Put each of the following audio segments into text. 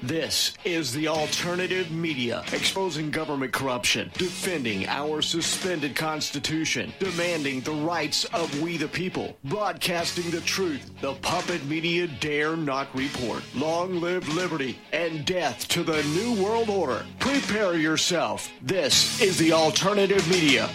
This is the alternative media, exposing government corruption, defending our suspended constitution, demanding the rights of we the people, broadcasting the truth the puppet media dare not report. Long live liberty and death to the New World Order. Prepare yourself. This is the alternative media.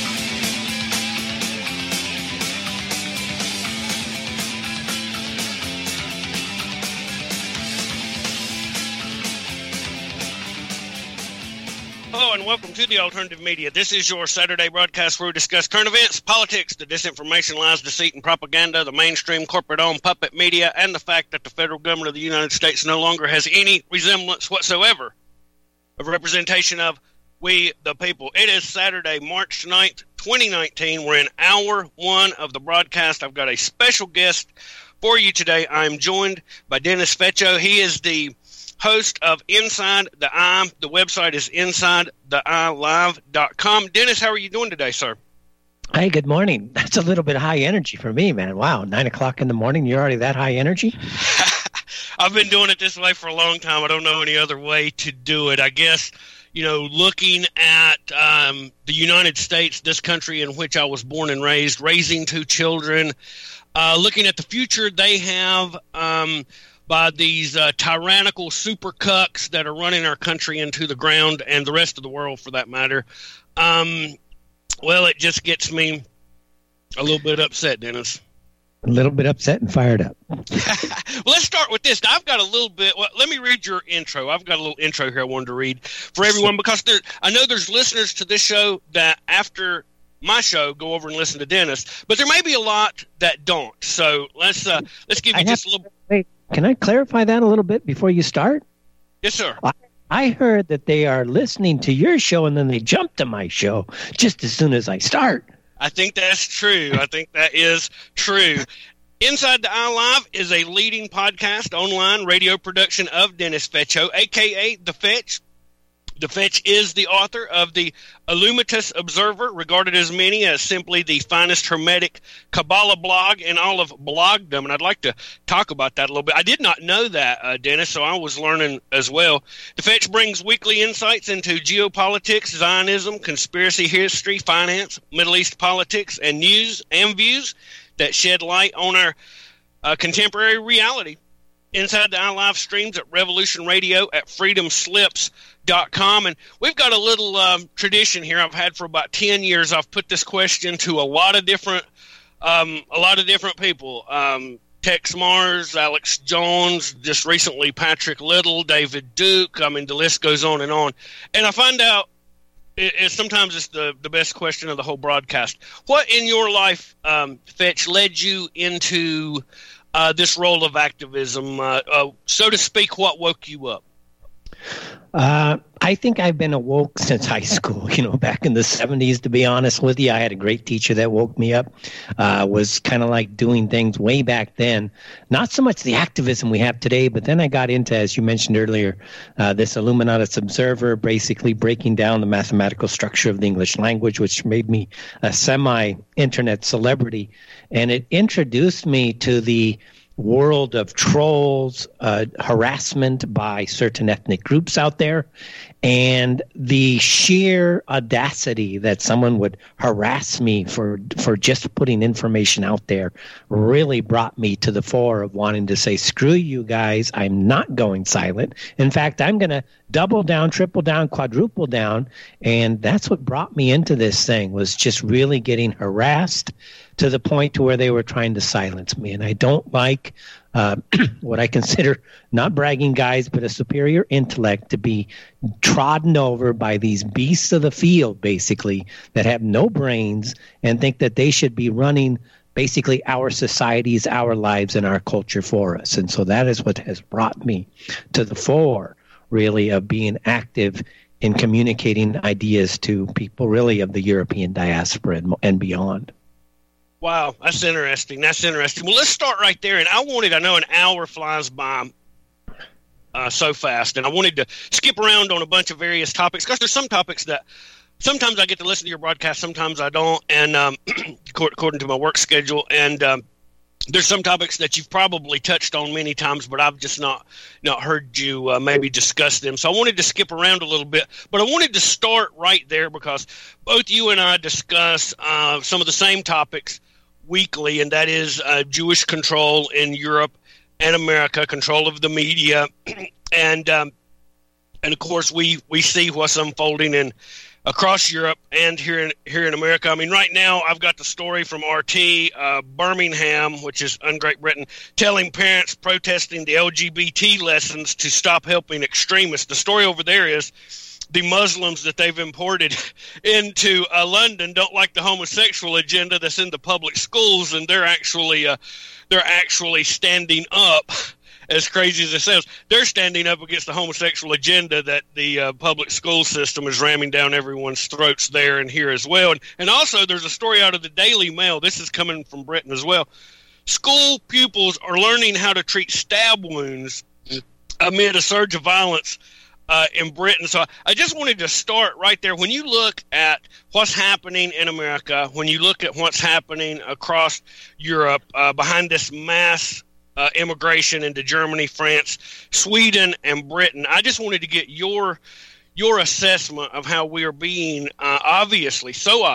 Hello and welcome to the Alternative Media. This is your Saturday broadcast where we discuss current events, politics, the disinformation, lies, deceit, and propaganda, the mainstream corporate-owned puppet media, and the fact that the federal government of the United States no longer has any resemblance whatsoever of representation of we the people. It is Saturday, March 9th, 2019. We're in hour one of the broadcast. I've got a special guest for you today. I'm joined by Dennis Feccio. He is the host of Inside the Eye. The website is InsideTheEyeLive.com. Dennis, how are you doing today, sir? Hey, good morning. That's a little bit high energy for me, man. Wow, 9 o'clock in the morning, you're already that high energy? I've been doing it this way for a long time. I don't know any other way to do it. I guess, looking at the United States, this country in which I was born and raised, raising two children, looking at the future they have by these tyrannical super cucks that are running our country into the ground and the rest of the world for that matter. Well, it just gets me a little bit upset, Dennis. A little bit upset and fired up. Well, let's start with this. I've got a little bit. Well, let me read your intro. I've got a little intro here I wanted to read for everyone because I know there's listeners to this show that after my show go over and listen to Dennis, but there may be a lot that don't. So let's give you just a little. Wait, can I clarify that a little bit before you start? Yes, sir. I heard that they are listening to your show and then they jump to my show just as soon as I start. I think that's true. I think that is true. Inside the Eye Live is a leading podcast, online radio production of Dennis Feccio, a.k.a. The Fetch. The Fetch is the author of the Illuminatus Observer, regarded as many as simply the finest hermetic Kabbalah blog in all of blogdom, and I'd like to talk about that a little bit. I did not know that, Dennis, so I was learning as well. The Fetch brings weekly insights into geopolitics, Zionism, conspiracy history, finance, Middle East politics, and news and views that shed light on our contemporary reality. Inside the Eye Live streams at Revolution Radio at freedomslips.com. And we've got a little tradition here I've had for about 10 years. I've put this question to a lot of different people. Tex Mars, Alex Jones, just recently Patrick Little, David Duke. I mean, the list goes on. And I find out sometimes it's the best question of the whole broadcast. What in your life, Fetch, led you into this role of activism, so to speak? What woke you up? I think I've been awoke since high school, back in the 70s, to be honest with you. I had a great teacher that woke me up, was kind of like doing things way back then. Not so much the activism we have today, but then I got into, as you mentioned earlier, this Illuminatus Observer, basically breaking down the mathematical structure of the English language, which made me a semi-internet celebrity. And it introduced me to the world of trolls, harassment by certain ethnic groups out there, and the sheer audacity that someone would harass me for just putting information out there really brought me to the fore of wanting to say, screw you guys, I'm not going silent. In fact, I'm going to double down, triple down, quadruple down, and that's what brought me into this thing, was just really getting harassed to the point to where they were trying to silence me. And I don't like what I consider, not bragging guys, but a superior intellect, to be trodden over by these beasts of the field, basically, that have no brains and think that they should be running basically our societies, our lives, and our culture for us. And so that is what has brought me to the fore, really, of being active in communicating ideas to people, really, of the European diaspora and beyond. Wow, that's interesting. Well, let's start right there. And I know an hour flies by so fast, and I wanted to skip around on a bunch of various topics because there's some topics that sometimes I get to listen to your broadcast, sometimes I don't, and according to my work schedule. And there's some topics that you've probably touched on many times, but I've just not heard you maybe discuss them. So I wanted to skip around a little bit, but I wanted to start right there because both you and I discuss some of the same topics weekly, and that is Jewish control in Europe and America, control of the media, and of course we see what's unfolding across Europe and here in America. I mean, right now I've got the story from RT, Birmingham, which is in Great Britain, telling parents protesting the LGBT lessons to stop helping extremists. The story over there is the Muslims that they've imported into London don't like the homosexual agenda that's in the public schools, and they're actually standing up. As crazy as it sounds, they're standing up against the homosexual agenda that the public school system is ramming down everyone's throats there and here as well. And also, there's a story out of the Daily Mail. This is coming from Britain as well. School pupils are learning how to treat stab wounds amid a surge of violence in Britain. So I just wanted to start right there. When you look at what's happening in America, when you look at what's happening across Europe behind this mass immigration into Germany, France, Sweden, and Britain, I just wanted to get your assessment of how we are being obviously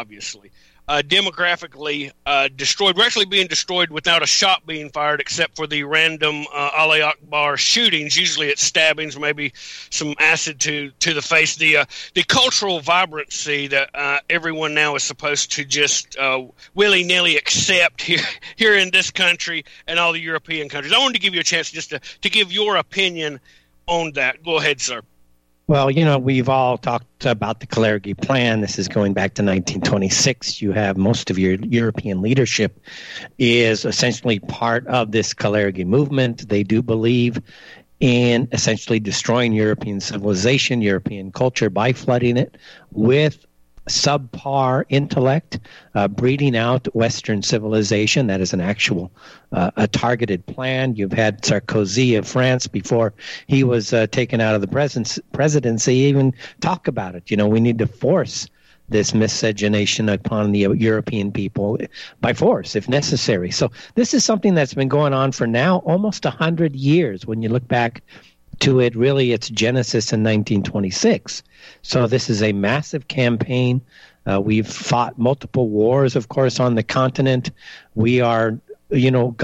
demographically destroyed. We're actually being destroyed without a shot being fired, except for the random Allah Akbar shootings. Usually it's stabbings, maybe some acid to the face. The cultural vibrancy that everyone now is supposed to just willy-nilly accept here in this country and all the European countries. I wanted to give you a chance just to give your opinion on that. Go ahead, sir. Well, we've all talked about the Kalergi Plan. This is going back to 1926. You have most of your European leadership is essentially part of this Kalergi movement. They do believe in essentially destroying European civilization, European culture by flooding it with subpar intellect, breeding out Western civilization. That is an actual a targeted plan. You've had Sarkozy of France before he was taken out of the presidency even talk about it. We need to force this miscegenation upon the European people by force if necessary. So this is something that's been going on for now almost 100 years. When you look back to it, really, its genesis in 1926. So this is a massive campaign. We've fought multiple wars, of course, on the continent. We've gone from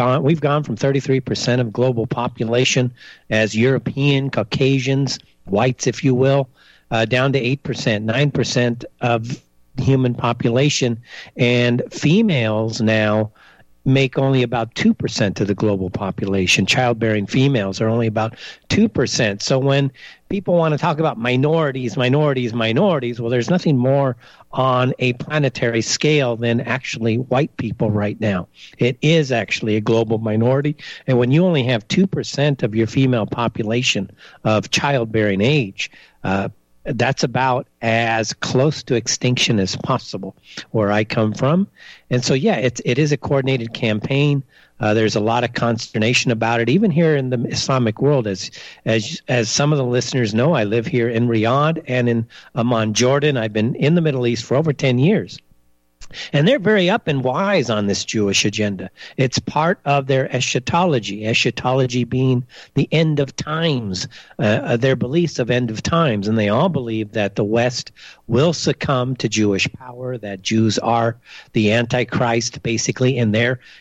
33% of global population as European, Caucasians, whites, if you will, down to 8%, 9% of human population. And females now make only about 2% of the global population. Childbearing females are only about 2%. So when people want to talk about minorities, well, there's nothing more on a planetary scale than actually white people right now. It is actually a global minority. And when you only have 2% of your female population of childbearing age, that's about as close to extinction as possible where I come from. And so, yeah, it is a coordinated campaign. There's a lot of consternation about it, even here in the Islamic world. As some of the listeners know, I live here in Riyadh and in Amman, Jordan. I've been in the Middle East for over 10 years. And they're very up and wise on this Jewish agenda. It's part of their eschatology being the end of times, their beliefs of end of times. And they all believe that the West will succumb to Jewish power, that Jews are the Antichrist, basically. And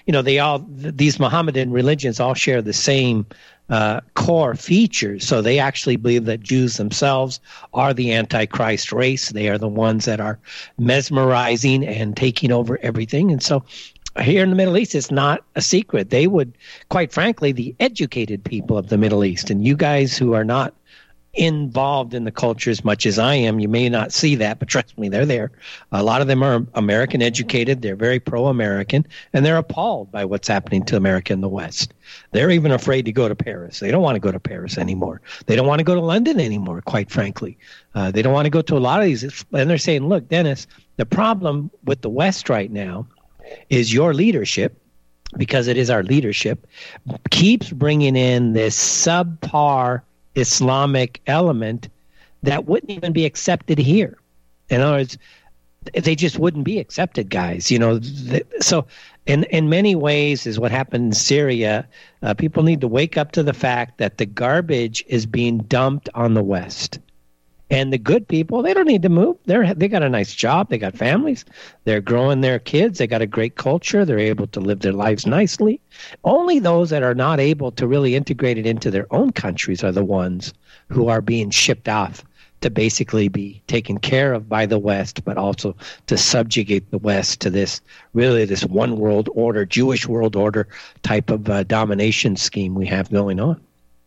these Mohammedan religions all share the same core features. So they actually believe that Jews themselves are the Antichrist race. They are the ones that are mesmerizing and taking over everything. And so here in the Middle East, it's not a secret. They would, quite frankly, the educated people of the Middle East, and you guys who are not involved in the culture as much as I am, you may not see that, but trust me, they're there. A lot of them are American educated. They're very pro-American, and they're appalled by what's happening to America in the West. They're even afraid to go to Paris. They don't want to go to Paris anymore. They don't want to go to London anymore, quite frankly. They don't want to go to a lot of these. And they're saying, look, Dennis, the problem with the West right now is your leadership, because it is our leadership, keeps bringing in this subpar Islamic element that wouldn't even be accepted here. In other words, they just wouldn't be accepted, guys. So in many ways is what happened in Syria. People need to wake up to the fact that the garbage is being dumped on the West. And the good people, they don't need to move. They got a nice job. They got families. They're growing their kids. They got a great culture. They're able to live their lives nicely. Only those that are not able to really integrate it into their own countries are the ones who are being shipped off to basically be taken care of by the West, but also to subjugate the West to this one world order, Jewish world order type of domination scheme we have going on.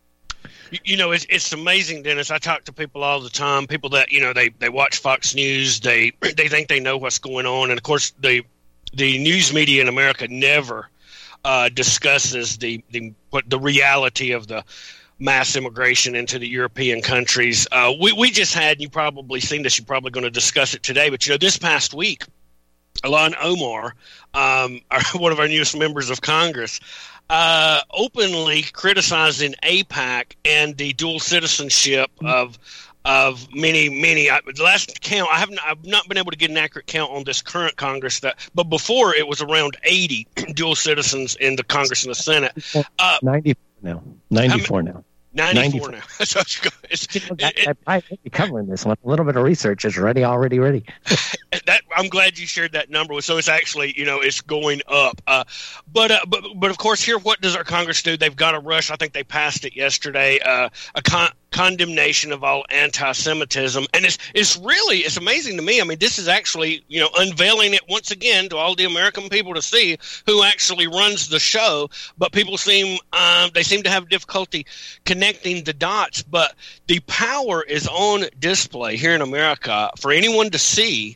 It's amazing, Dennis. I talk to people all the time, people that, they watch Fox News, they think they know what's going on. And, of course, the news media in America never discusses the reality of the mass immigration into the European countries. We just had, you've probably seen this, you're probably going to discuss it today, but, this past week, Ilhan Omar, one of our newest members of Congress, openly criticizing AIPAC and the dual citizenship of many. The last count, I've not been able to get an accurate count on this current Congress, but before it was around 80 dual citizens in the Congress and the Senate. 94 now. 94 now. 94 now. So I've been covering this one. A little bit of research is already ready. I'm glad you shared that number. So it's actually, it's going up. But of course, here, what does our Congress do? They've got to rush. I think they passed it yesterday. A condemnation of all anti-Semitism, and it's amazing to me. I mean, this is actually unveiling it once again to all the American people to see who actually runs the show. But people seem to have difficulty connecting the dots. But the power is on display here in America for anyone to see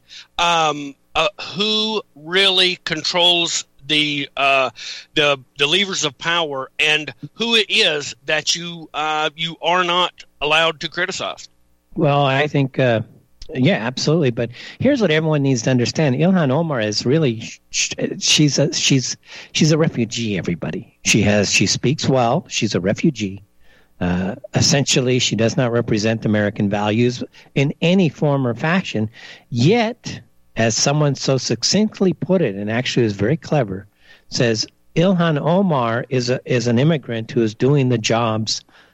who really controls the levers of power and who it is that you are not allowed to criticize. Well, I think yeah, absolutely. But here's what everyone needs to understand: Ilhan Omar is really she's a refugee. Everybody, she speaks well. She's a refugee. Essentially, she does not represent American values in any form or fashion. Yet, as someone so succinctly put it, and actually is very clever, says Ilhan Omar is an immigrant who is doing the job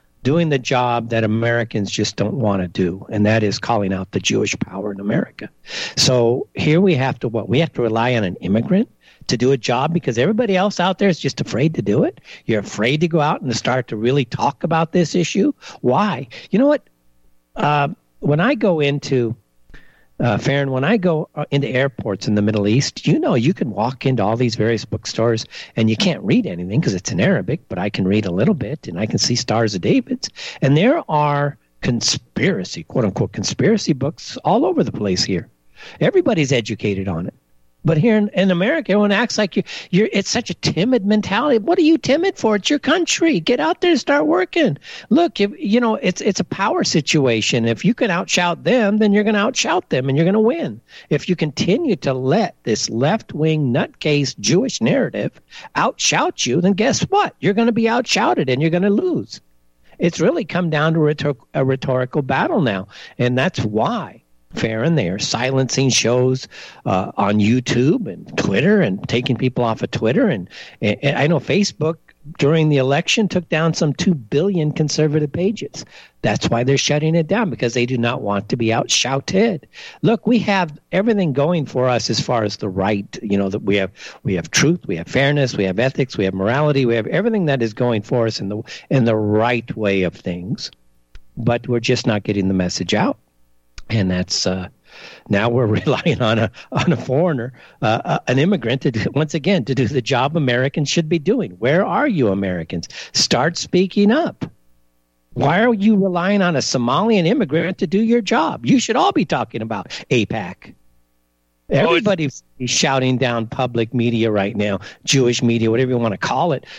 that Americans just don't want to do, and that is calling out the Jewish power in America. So here we have to we have to rely on an immigrant to do a job because everybody else out there is just afraid to do it. You're afraid to go out and to start to really talk about this issue. Why? You know what? When I go into Farron, when I go into airports in the Middle East, you can walk into all these various bookstores and you can't read anything because it's in Arabic, but I can read a little bit and I can see Stars of David. And there are quote unquote conspiracy books all over the place here. Everybody's educated on it. But here in America, everyone acts like it's such a timid mentality. What are you timid for? It's your country. Get out there and start working. Look, it's a power situation. If you can outshout them, then you're going to outshout them and you're going to win. If you continue to let this left-wing nutcase Jewish narrative outshout you, then guess what? You're going to be outshouted and you're going to lose. It's really come down to a rhetorical battle now, and that's why. Farron, they are silencing shows on YouTube and Twitter and taking people off of Twitter. And I know Facebook during the election took down some 2 billion conservative pages. That's why they're shutting it down, because they do not want to be outshouted. Look, we have everything going for us as far as the right. That we have truth, we have fairness, we have ethics, we have morality, we have everything that is going for us in the right way of things. But we're just not getting the message out. And that's now we're relying on a foreigner, an immigrant, to do the job Americans should be doing. Where are you, Americans? Start speaking up. Why are you relying on a Somalian immigrant to do your job? You should all be talking about AIPAC. Everybody's shouting down public media right now, Jewish media, whatever you want to call it.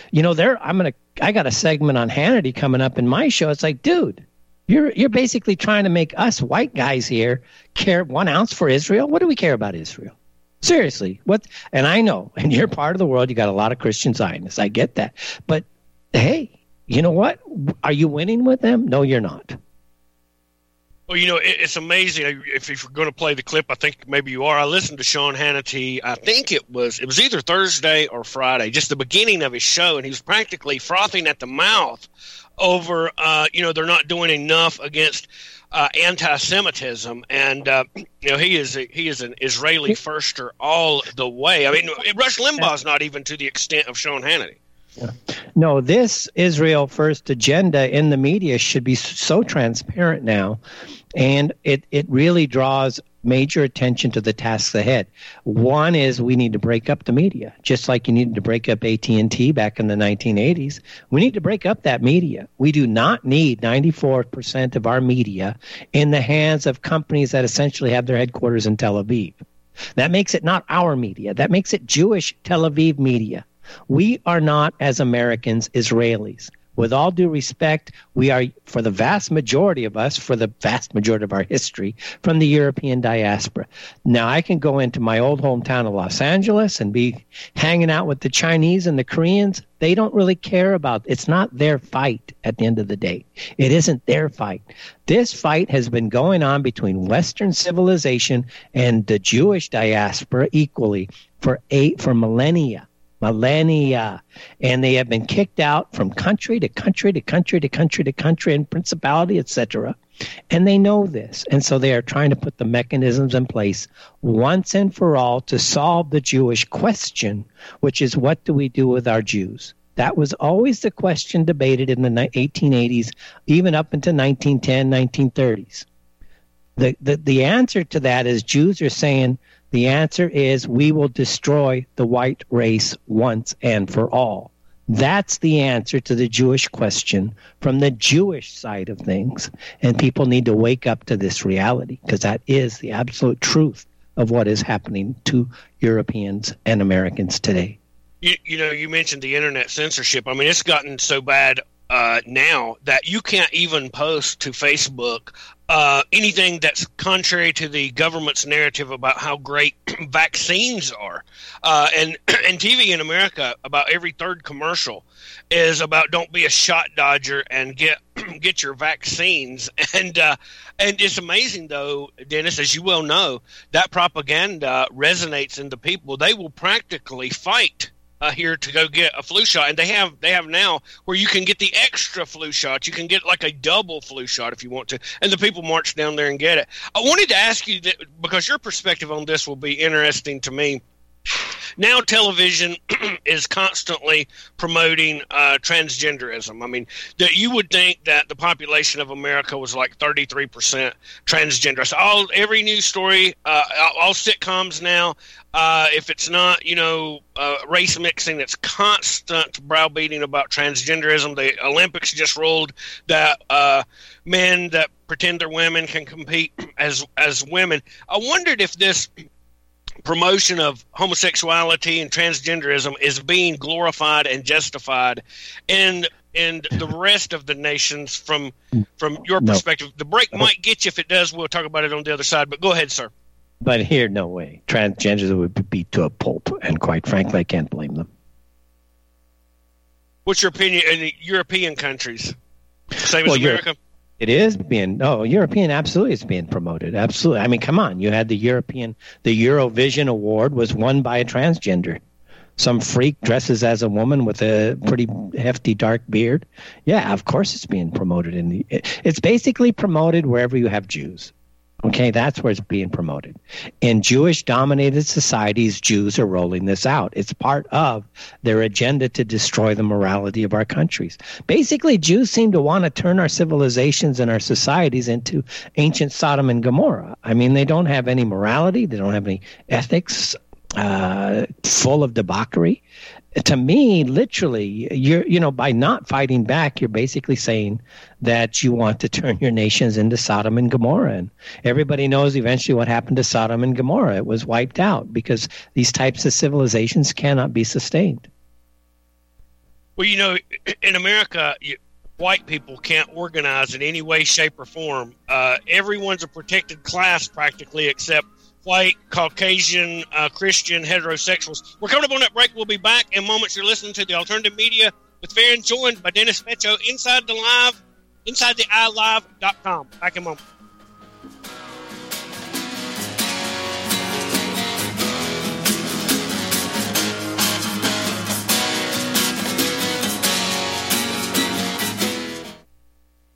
I got a segment on Hannity coming up in my show. It's like, dude. You're basically trying to make us white guys here care 1 ounce for Israel. What do we care about Israel? Seriously, what? And I know, in your part of the world, you got a lot of Christian Zionists. I get that, but hey, you know what? Are you winning with them? No, you're not. Well, it's amazing. If you're going to play the clip, I think maybe you are. I listened to Sean Hannity. I think it was either Thursday or Friday, just the beginning of his show, and he was practically frothing at the mouth over, they're not doing enough against anti-Semitism, and he is an Israeli firster all the way. I mean, Rush Limbaugh's not even to the extent of Sean Hannity. Yeah. No, this Israel First agenda in the media should be so transparent now, and it really draws major attention to the tasks ahead. One is we need to break up the media, just like you needed to break up AT&T back in the 1980s. We need to break up that media. We do not need 94% of our media in the hands of companies that essentially have their headquarters in Tel Aviv. That makes it not our media. That makes it Jewish Tel Aviv media. We are not, as Americans, Israelis. With all due respect, we are, for the vast majority of us, for the vast majority of our history, from the European diaspora. Now, I can go into my old hometown of Los Angeles and be hanging out with the Chinese and the Koreans. They don't really care about it. It's not their fight at the end of the day. It isn't their fight. This fight has been going on between Western civilization and the Jewish diaspora equally for millennia. And they have been kicked out from country to country to country to country to country and principality, etc. And they know this. And so they are trying to put the mechanisms in place once and for all to solve the Jewish question, which is, what do we do with our Jews? That was always the question debated in the 1880s, even up into 1910, 1930s. The answer to that is Jews are saying, the answer is we will destroy the white race once and for all. That's the answer to the Jewish question from the Jewish side of things. And people need to wake up to this reality, because that is the absolute truth of what is happening to Europeans and Americans today. You mentioned the internet censorship. I mean, it's gotten so bad now that you can't even post to Facebook anything that's contrary to the government's narrative about how great vaccines are. And TV in America, about every third commercial is about don't be a shot dodger and get your vaccines. And it's amazing, though, Dennis, as you well know, that propaganda resonates in the people. They will practically fight here to go get a flu shot, and they have now where you can get the extra flu shot. You can get like a double flu shot if you want to, and the people march down there and get it. I wanted to ask you that, because your perspective on this will be interesting to me. Now television is constantly promoting transgenderism. I mean, that you would think that the population of America was like 33% transgender. So every news story, all sitcoms now, if it's not, race mixing, it's constant browbeating about transgenderism. The Olympics just ruled that men that pretend they're women can compete as women. I wondered if this promotion of homosexuality and transgenderism is being glorified and justified in the rest of the nations from your perspective. The break might get you. If it does, we'll talk about it on the other side. But go ahead, sir. But here, no way. Transgenders would be beat to a pulp, and quite frankly, I can't blame them. What's your opinion in the European countries? Same as America? It is European, absolutely, it's being promoted. Absolutely. I mean, come on. You had the Eurovision Award was won by a transgender. Some freak dresses as a woman with a pretty hefty dark beard. Yeah, of course it's being promoted. It's basically promoted wherever you have Jews. Okay, that's where it's being promoted. In Jewish-dominated societies, Jews are rolling this out. It's part of their agenda to destroy the morality of our countries. Basically, Jews seem to want to turn our civilizations and our societies into ancient Sodom and Gomorrah. I mean, they don't have any morality. They don't have any ethics, full of debauchery. To me, literally, by not fighting back, you're basically saying that you want to turn your nations into Sodom and Gomorrah. And everybody knows eventually what happened to Sodom and Gomorrah. It was wiped out because these types of civilizations cannot be sustained. Well, in America, white people can't organize in any way, shape, or form. Everyone's a protected class practically, except white, Caucasian, Christian, heterosexuals. We're coming up on that break. We'll be back in moments. You're listening to the Alternative Media with Farron, joined by Dennis Feccio inside the iLive.com. Back in a moment.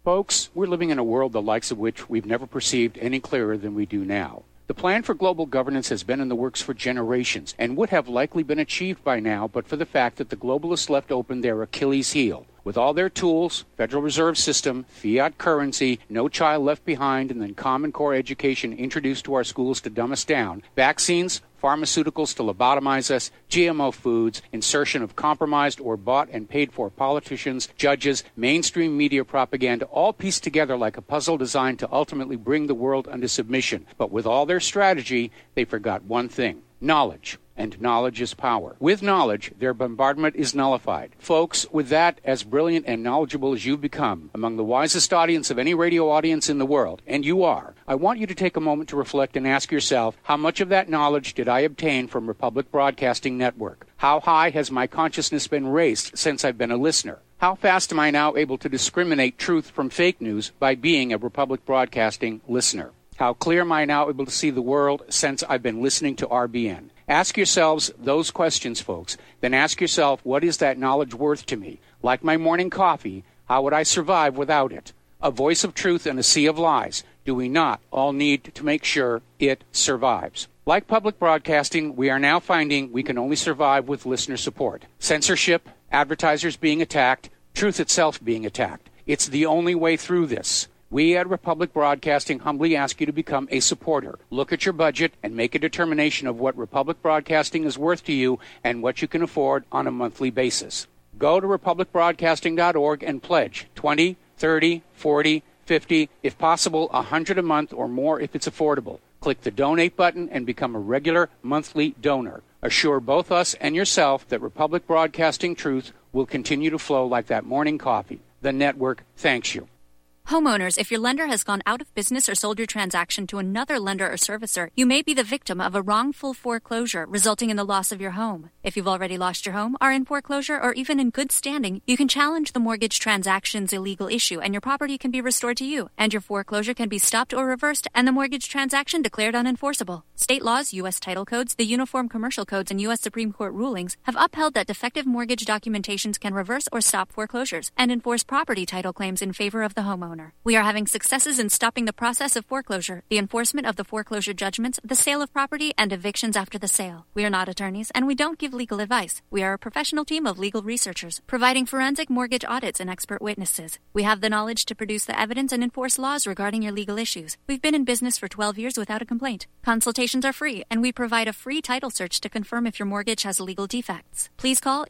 Folks, we're living in a world the likes of which we've never perceived any clearer than we do now. The plan for global governance has been in the works for generations and would have likely been achieved by now but for the fact that the globalists left open their Achilles heel. With all their tools, Federal Reserve System, fiat currency, no child left behind, and then Common Core education introduced to our schools to dumb us down, vaccines, pharmaceuticals to lobotomize us, GMO foods, insertion of compromised or bought and paid for politicians, judges, mainstream media propaganda, all pieced together like a puzzle designed to ultimately bring the world under submission. But with all their strategy, they forgot one thing: knowledge. And knowledge is power. With knowledge, their bombardment is nullified. Folks, with that, as brilliant and knowledgeable as you've become, among the wisest audience of any radio audience in the world, and you are, I want you to take a moment to reflect and ask yourself, how much of that knowledge did I obtain from Republic Broadcasting Network? How high has my consciousness been raised since I've been a listener? How fast am I now able to discriminate truth from fake news by being a Republic Broadcasting listener? How clear am I now able to see the world since I've been listening to RBN? Ask yourselves those questions, folks. Then ask yourself, what is that knowledge worth to me? Like my morning coffee, how would I survive without it? A voice of truth in a sea of lies. Do we not all need to make sure it survives? Like public broadcasting, we are now finding we can only survive with listener support. Censorship, advertisers being attacked, truth itself being attacked. It's the only way through this. We at Republic Broadcasting humbly ask you to become a supporter. Look at your budget and make a determination of what Republic Broadcasting is worth to you and what you can afford on a monthly basis. Go to republicbroadcasting.org and pledge $20, $30, $40, $50, if possible, $100 a month or more if it's affordable. Click the donate button and become a regular monthly donor. Assure both us and yourself that Republic Broadcasting truth will continue to flow like that morning coffee. The network thanks you. Homeowners, if your lender has gone out of business or sold your transaction to another lender or servicer, you may be the victim of a wrongful foreclosure, resulting in the loss of your home. If you've already lost your home, are in foreclosure, or even in good standing, you can challenge the mortgage transaction's illegal issue, and your property can be restored to you, and your foreclosure can be stopped or reversed, and the mortgage transaction declared unenforceable. State laws, U.S. title codes, the Uniform Commercial Codes, and U.S. Supreme Court rulings have upheld that defective mortgage documentations can reverse or stop foreclosures and enforce property title claims in favor of the homeowner. We are having successes in stopping the process of foreclosure, the enforcement of the foreclosure judgments, the sale of property, and evictions after the sale. We are not attorneys, and we don't give legal advice. We are a professional team of legal researchers, providing forensic mortgage audits and expert witnesses. We have the knowledge to produce the evidence and enforce laws regarding your legal issues. We've been in business for 12 years without a complaint. Consultations are free, and we provide a free title search to confirm if your mortgage has legal defects. Please call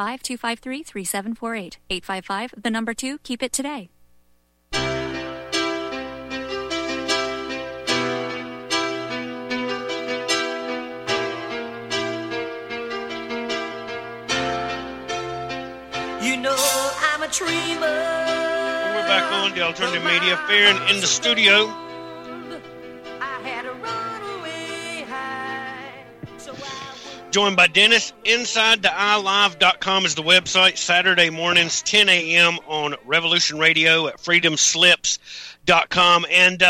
855-253-3748. 855, the number 2, keep it today. You know I'm a dreamer. We're back on the Alternative Media Fair in the studio. I had a runaway high, so Joined by Dennis. InsideTheEyeLive.com is the website. Saturday mornings, 10 a.m. on Revolution Radio at freedomslips.com. And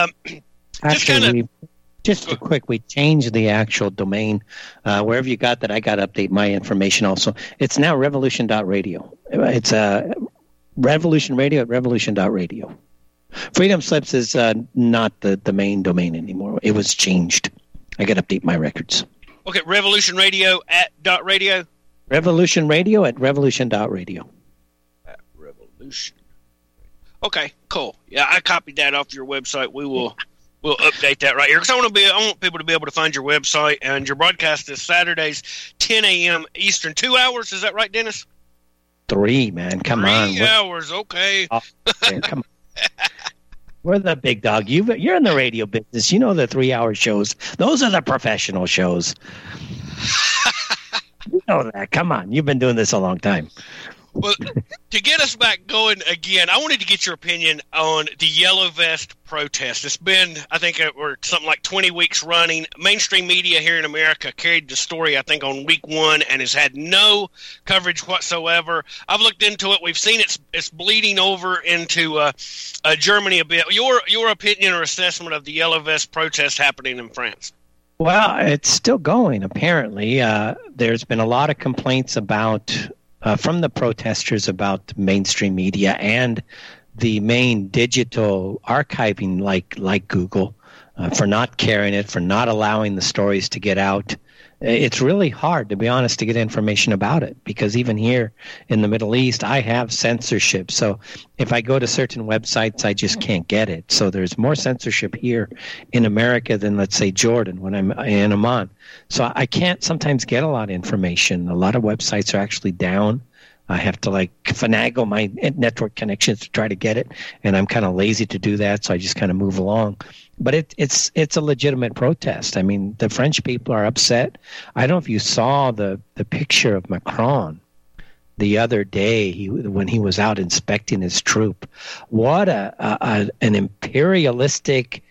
just a quick, we changed the actual domain. Wherever you got that, I got to update my information also. It's now revolution.radio. It's Revolution Radio at revolution.radio. Freedom Slips is not the main domain anymore. It was changed. I got to update my records. Okay, Revolution Radio at .radio? Revolution Radio at revolution.radio. At Revolution. Okay, cool. Yeah, I copied that off your website. We'll update that right here because I want people to be able to find your website, and your broadcast is Saturdays, 10 a.m. Eastern. 2 hours, is that right, Dennis? 3, man. Come on. 3 hours, okay. Come on. We're the big dog. You're in the radio business. You know the 3-hour shows. Those are the professional shows. You know that. Come on. You've been doing this a long time. Well, to get us back going again, I wanted to get your opinion on the Yellow Vest protest. It's been, I think, something like 20 weeks running. Mainstream media here in America carried the story, I think, on week 1 and has had no coverage whatsoever. I've looked into it. We've seen it's bleeding over into Germany a bit. Your opinion or assessment of the Yellow Vest protest happening in France? Well, it's still going, apparently. There's been a lot of complaints about from the protesters about mainstream media and the main digital archiving like Google for not carrying it, for not allowing the stories to get out. It's really hard, to be honest, to get information about it, because even here in the Middle East, I have censorship. So if I go to certain websites, I just can't get it. So there's more censorship here in America than, let's say, Jordan when I'm in Amman. So I can't sometimes get a lot of information. A lot of websites are actually down. I have to finagle my network connections to try to get it, and I'm kind of lazy to do that, so I just kind of move along. But it's a legitimate protest. I mean, the French people are upset. I don't know if you saw the picture of Macron the other day when he was out inspecting his troop. What an imperialistic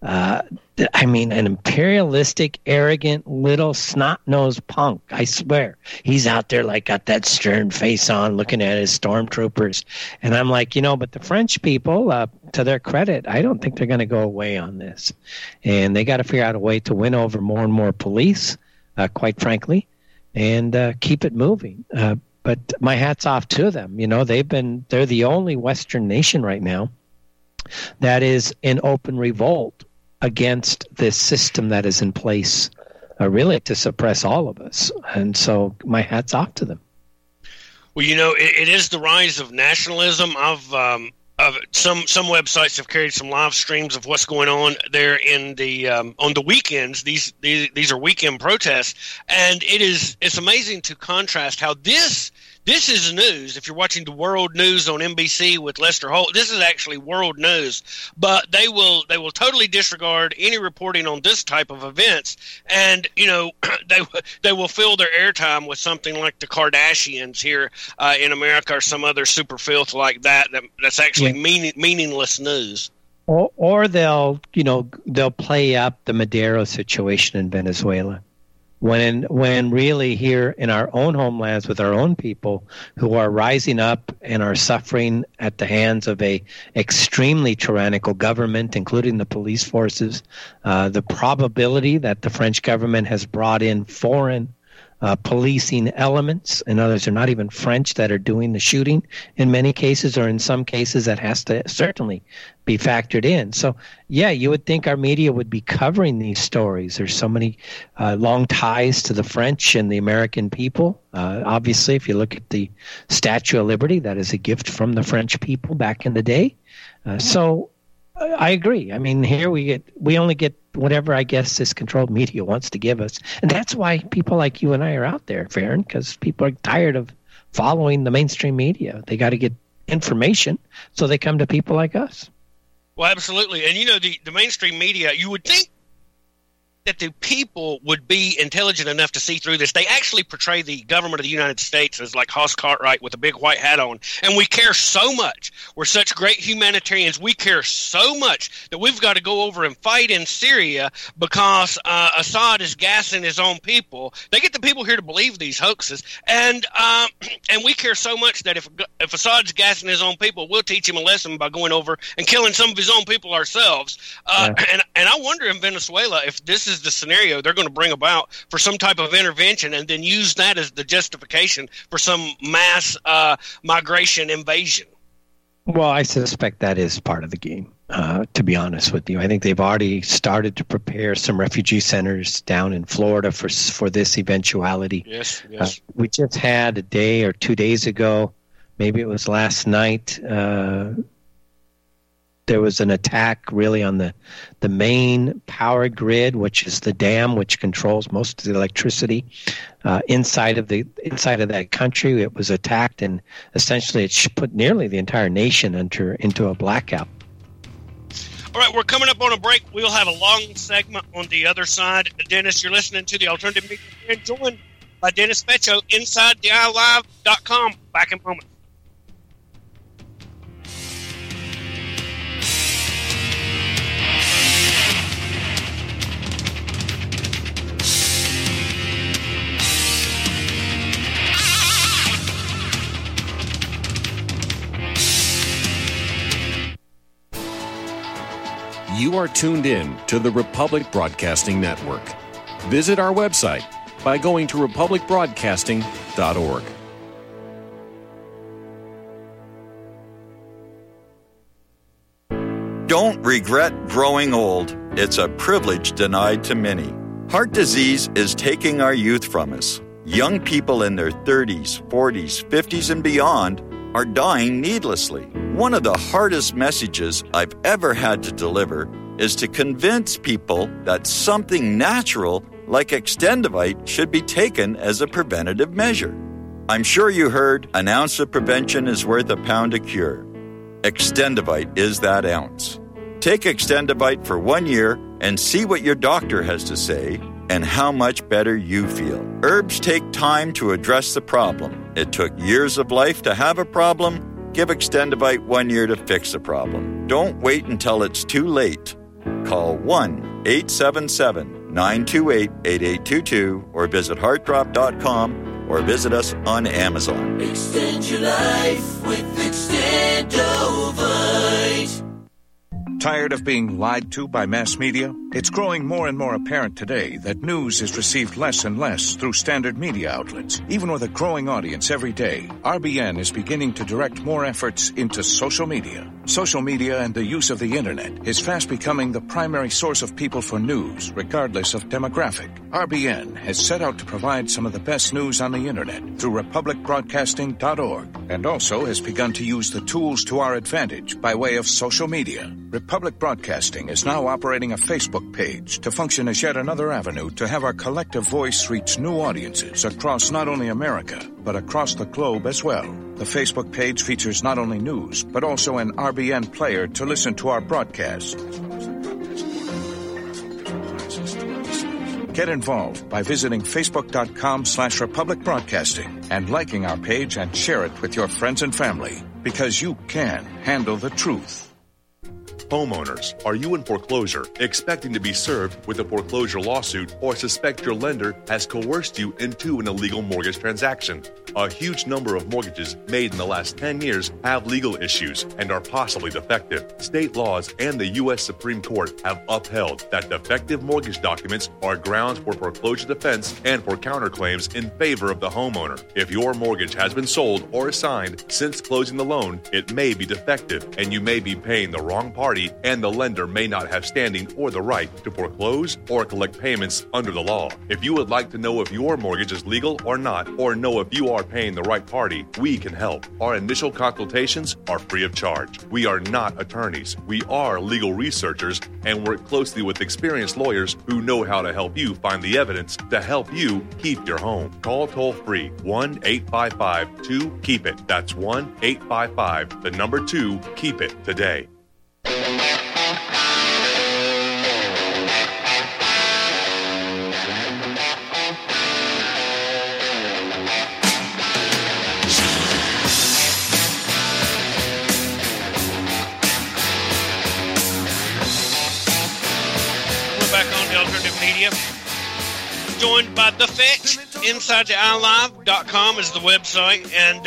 an imperialistic, arrogant, little snot-nosed punk. I swear. He's out there got that stern face on, looking at his stormtroopers. And I'm like, but the French people, to their credit, I don't think they're going to go away on this. And they got to figure out a way to win over more and more police, quite frankly, and keep it moving. But my hat's off to them. They're the only Western nation right now that is in open revolt against this system that is in place, really to suppress all of us. And so my hat's off to them. Well, it is the rise of nationalism. Some websites have carried some live streams of what's going on there in the on the weekends. These are weekend protests, and it's amazing to contrast how this is news. If you're watching the World News on NBC with Lester Holt, this is actually World News. But they will totally disregard any reporting on this type of events, and they will fill their airtime with something like the Kardashians here in America or some other super filth like that's actually meaningless news. Or they'll play up the Maduro situation in Venezuela. When really here in our own homelands with our own people who are rising up and are suffering at the hands of a extremely tyrannical government, including the police forces, the probability that the French government has brought in foreign policing elements, and others are not even French that are doing the shooting in many cases, or in some cases that has to certainly be factored in. So, yeah, you would think our media would be covering these stories. There's so many long ties to the French and the American people. Obviously, if you look at the Statue of Liberty, that is a gift from the French people back in the day. So I agree. I mean, here we only get whatever, I guess, this controlled media wants to give us. And that's why people like you and I are out there, Farron, because people are tired of following the mainstream media. They got to get information, so they come to people like us. Well, absolutely. And, the mainstream media, you would think that the people would be intelligent enough to see through this. They actually portray the government of the United States as like Hoss Cartwright with a big white hat on. And we care so much. We're such great humanitarians. We care so much that we've got to go over and fight in Syria because Assad is gassing his own people. They get the people here to believe these hoaxes. And we care so much that if Assad's gassing his own people, we'll teach him a lesson by going over and killing some of his own people ourselves. And I wonder in Venezuela if this is the scenario they're going to bring about for some type of intervention and then use that as the justification for some mass migration invasion. Well, I suspect that is part of the game, to be honest with you. I think they've already started to prepare some refugee centers down in Florida for this eventuality. Yes. We just had a day or 2 days ago, maybe it was last night, there was an attack really on the main power grid, which is the dam which controls most of the electricity inside of that country. It was attacked, and essentially it put nearly the entire nation into a blackout. All right, we're coming up on a break. We'll have a long segment on the other side. Dennis, you're listening to the Alternative Media. You're joined by Dennis Feccio, InsideTheEyeLive.com. Back in a moment. You are tuned in to the Republic Broadcasting Network. Visit our website by going to republicbroadcasting.org. Don't regret growing old. It's a privilege denied to many. Heart disease is taking our youth from us. Young people in their 30s, 40s, 50s, and beyond are dying needlessly. One of the hardest messages I've ever had to deliver is to convince people that something natural like Extendivite should be taken as a preventative measure. I'm sure you heard an ounce of prevention is worth a pound of cure. Extendivite is that ounce. Take Extendivite for 1 year and see what your doctor has to say and how much better you feel. Herbs take time to address the problem. It took years of life to have a problem. Give Extendivite 1 year to fix the problem. Don't wait until it's too late. Call 1-877-928-8822 or visit heartdrop.com or visit us on Amazon. Extend your life with Extendovite. Tired of being lied to by mass media? It's growing more and more apparent today that news is received less and less through standard media outlets. Even with a growing audience every day, RBN is beginning to direct more efforts into social media. Social media and the use of the internet is fast becoming the primary source of people for news, regardless of demographic. RBN has set out to provide some of the best news on the internet through republicbroadcasting.org and also has begun to use the tools to our advantage by way of social media. Republic Broadcasting is now operating a Facebook page to function as yet another avenue to have our collective voice reach new audiences across not only America, but across the globe as well. The Facebook page features not only news, but also an RBN player to listen to our broadcast. Get involved by visiting facebook.com/Republic Broadcasting and liking our page and share it with your friends and family, because you can handle the truth. Homeowners, are you in foreclosure, expecting to be served with a foreclosure lawsuit, or suspect your lender has coerced you into an illegal mortgage transaction? A huge number of mortgages made in the last 10 years have legal issues and are possibly defective. State laws and the U.S. Supreme Court have upheld that defective mortgage documents are grounds for foreclosure defense and for counterclaims in favor of the homeowner. If your mortgage has been sold or assigned since closing the loan, it may be defective and you may be paying the wrong party, and the lender may not have standing or the right to foreclose or collect payments under the law. If you would like to know if your mortgage is legal or not, or know if you are paying the right party, we can help. Our initial consultations are free of charge. We are not attorneys. We are legal researchers and work closely with experienced lawyers who know how to help you find the evidence to help you keep your home. Call toll-free 1-855-2-KEEP-IT. That's 1-855-2-KEEP-IT today. Media, joined by The Fetch. InsideTheEyeLive.com is the website, and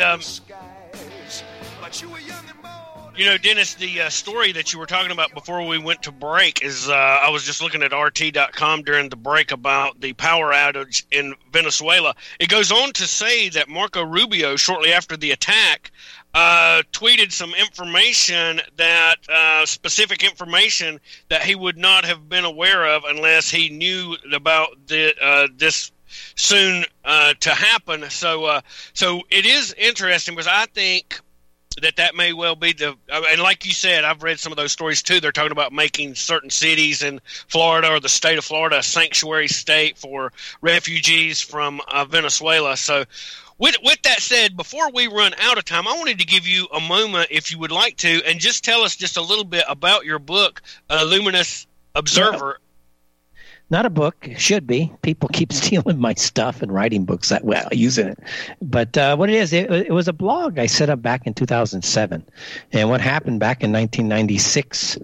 you know, Dennis, the story that you were talking about before we went to break is I was just looking at RT.com during the break about the power outage in Venezuela. It goes on to say that Marco Rubio, shortly after the attack, tweeted some information that specific information that he would not have been aware of unless he knew about this soon to happen. So it is interesting because I think that may well be and like you said, I've read some of those stories too. They're talking about making certain cities in Florida or the state of Florida a sanctuary state for refugees from Venezuela. So with that said, before we run out of time, I wanted to give you a moment, if you would like to, and just tell us just a little bit about your book, Luminous Observer. Not a book. It should be. People keep stealing my stuff and writing books using it. But what it is, it was a blog I set up back in 2007. And what happened back in 1996,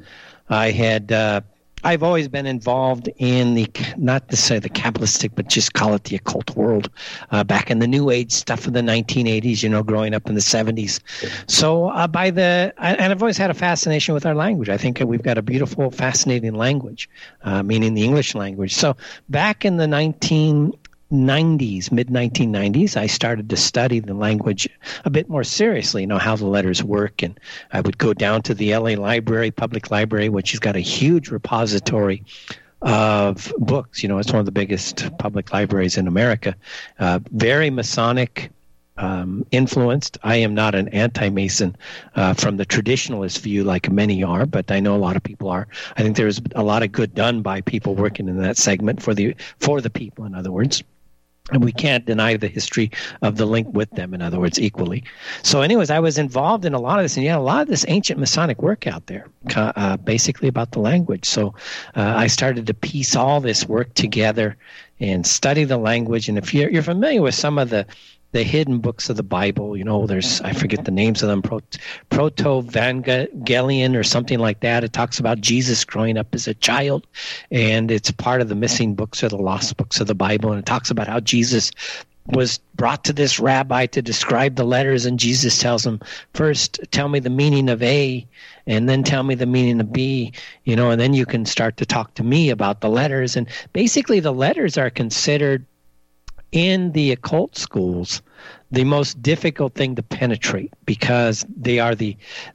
I've always been involved in not to say the Kabbalistic, but just call it the occult world, back in the New Age stuff of the 1980s, growing up in the 70s. So and I've always had a fascination with our language. I think we've got a beautiful, fascinating language, meaning the English language. So back in the mid-1990s, I started to study the language a bit more seriously, how the letters work. And I would go down to the LA Library, Public Library, which has got a huge repository of books. It's one of the biggest public libraries in America. Very Masonic influenced. I am not an anti-Mason from the traditionalist view like many are, but I know a lot of people are. I think there's a lot of good done by people working in that segment for the people, in other words. And we can't deny the history of the link with them, in other words, equally. So anyways, I was involved in a lot of this, and a lot of this ancient Masonic work out there, basically about the language. So I started to piece all this work together and study the language. And if you're familiar with some of the hidden books of the Bible, there's, I forget the names of them, Proto-Evangelion or something like that. It talks about Jesus growing up as a child, and it's part of the missing books or the lost books of the Bible. And it talks about how Jesus was brought to this rabbi to describe the letters, and Jesus tells him, first tell me the meaning of A, and then tell me the meaning of B, and then you can start to talk to me about the letters. And basically the letters are considered in the occult schools the most difficult thing to penetrate, because they are the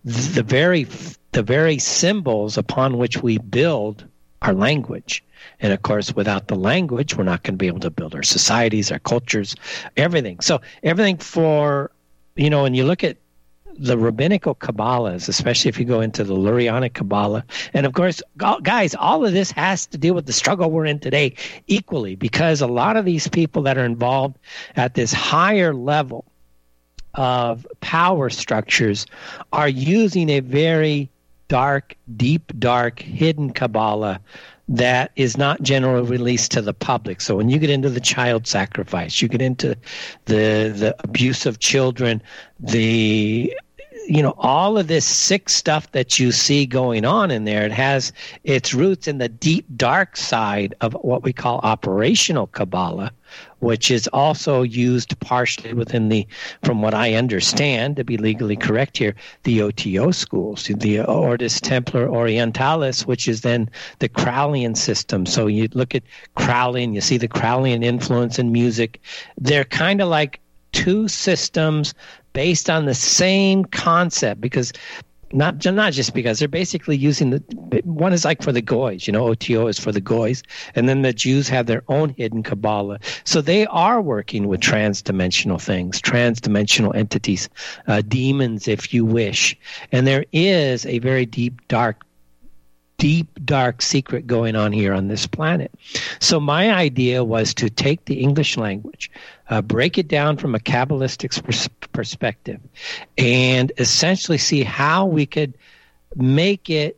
very symbols upon which we build our language. And of course, without the language, we're not going to be able to build our societies, our cultures, everything. So everything when you look at the rabbinical Kabbalahs, especially if you go into the Lurianic Kabbalah. And of course, guys, all of this has to do with the struggle we're in today equally, because a lot of these people that are involved at this higher level of power structures are using a very dark, deep, dark, hidden Kabbalah that is not generally released to the public. So when you get into the child sacrifice, you get into the abuse of children, all of this sick stuff that you see going on in there, it has its roots in the deep, dark side of what we call operational Kabbalah, which is also used partially within from what I understand, to be legally correct here, the OTO schools, the Ordo Templi Orientalis, which is then the Crowleyan system. So you look at Crowley and you see the Crowleyan influence in music. They're kind of like two systems based on the same concept, because not just because they're basically using one is like for the Goys, OTO is for the Goys, and then the Jews have their own hidden Kabbalah. So they are working with transdimensional things, transdimensional entities, demons, if you wish. And there is a very deep, dark secret going on here on this planet. So my idea was to take the English language, break it down from a Kabbalistic perspective, and essentially see how we could make it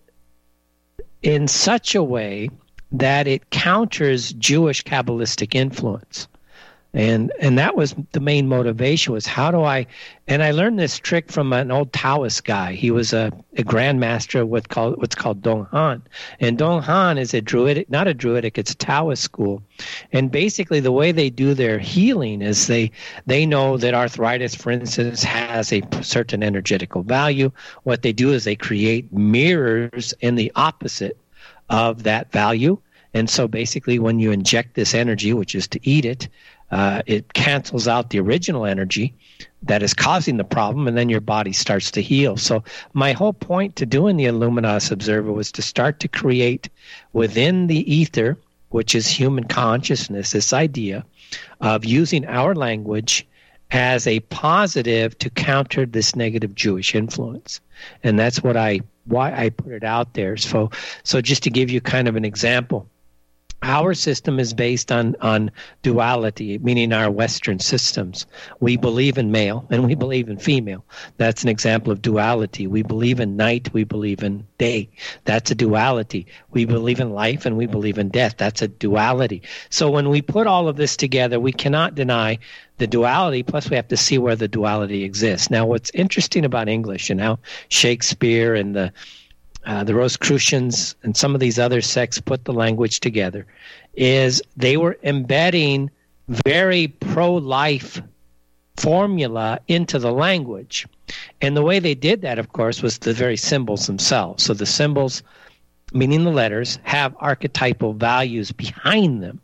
in such a way that it counters Jewish Kabbalistic influence. And that was the main motivation, was how do I – and I learned this trick from an old Taoist guy. He was a grandmaster of what's called Donghan. And Donghan is not a druidic, it's a Taoist school. And basically the way they do their healing is they know that arthritis, for instance, has a certain energetical value. What they do is they create mirrors in the opposite of that value. And so basically when you inject this energy, which is to eat it, it cancels out the original energy that is causing the problem, and then your body starts to heal. So my whole point to doing the Illuminas Observer was to start to create within the ether, which is human consciousness, this idea of using our language as a positive to counter this negative Jewish influence. And that's why I put it out there. So just to give you kind of an example, our system is based on duality, meaning our Western systems. We believe in male and we believe in female. That's an example of duality. We believe in night, we believe in day. That's a duality. We believe in life and we believe in death. That's a duality. So when we put all of this together, we cannot deny the duality, plus we have to see where the duality exists. Now, what's interesting about English and how Shakespeare and the Rosicrucians and some of these other sects put the language together is they were embedding very pro-life formula into the language. And the way they did that, of course, was the very symbols themselves. So the symbols, meaning the letters, have archetypal values behind them.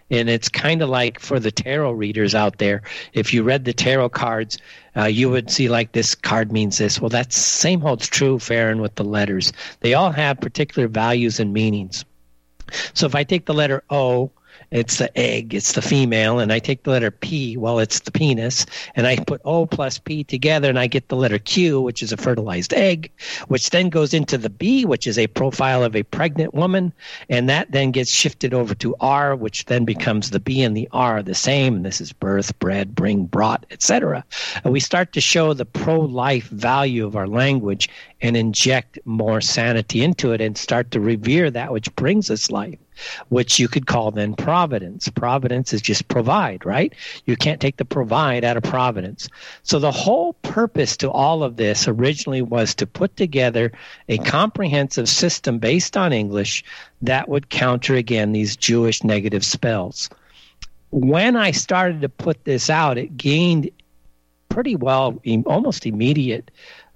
And it's kind of like for the tarot readers out there, if you read the tarot cards, you would see like this card means this. Well, that same holds true, Farron, with the letters. They all have particular values and meanings. So if I take the letter O, it's the egg, it's the female, and I take the letter P, well, it's the penis, and I put O plus P together, and I get the letter Q, which is a fertilized egg, which then goes into the B, which is a profile of a pregnant woman, and that then gets shifted over to R, which then becomes the B and the R are the same, and this is birth, bred, bring, brought, etc. And we start to show the pro-life value of our language and inject more sanity into it and start to revere that which brings us life, which you could call then providence. Providence is just provide, right? You can't take the provide out of providence. So the whole purpose to all of this originally was to put together a comprehensive system based on English that would counter, again, these Jewish negative spells. When I started to put this out, it gained pretty well, almost immediate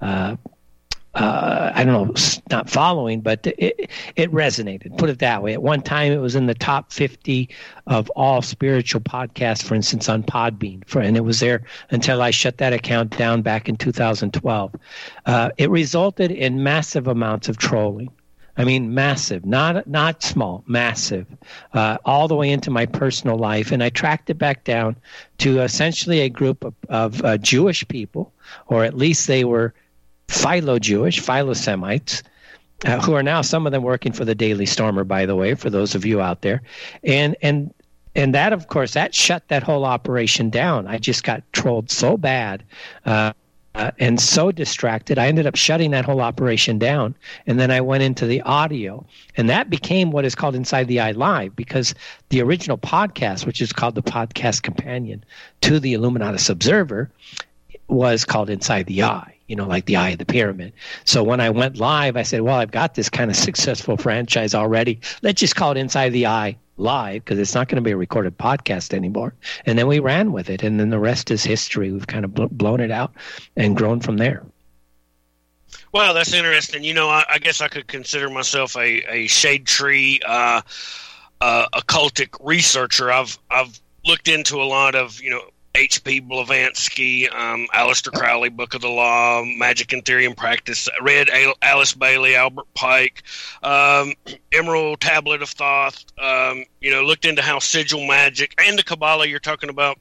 I don't know, not following, but it resonated. Put it that way. At one time, it was in the top 50 of all spiritual podcasts, for instance, on Podbean. And it was there until I shut that account down back in 2012. It resulted in massive amounts of trolling. I mean, massive, not small, massive, all the way into my personal life. And I tracked it back down to essentially a group of Jewish people, or at least they were Philo-Jewish, Philo-Semites, who are now some of them working for the Daily Stormer, by the way, for those of you out there. And that, of course, that shut that whole operation down. I just got trolled so bad and so distracted. I ended up shutting that whole operation down. And then I went into the audio. And that became what is called Inside the Eye Live, because the original podcast, which is called the Podcast Companion to the Illuminatus Observer, was called Inside the Eye. You know, like the eye of the pyramid. So when I went live, I said, well, I've got this kind of successful franchise already. Let's just call it Inside the Eye Live, because it's not going to be a recorded podcast anymore. And then we ran with it. And then the rest is history. We've kind of blown it out and grown from there. Well, that's interesting. You know, I guess I could consider myself a shade tree occultic researcher. I've looked into a lot of, you know, H.P. Blavatsky, Aleister Crowley, Book of the Law, Magic and Theory and Practice, read Alice Bailey, Albert Pike, Emerald Tablet of Thoth, you know, looked into how sigil magic and the Kabbalah you're talking about,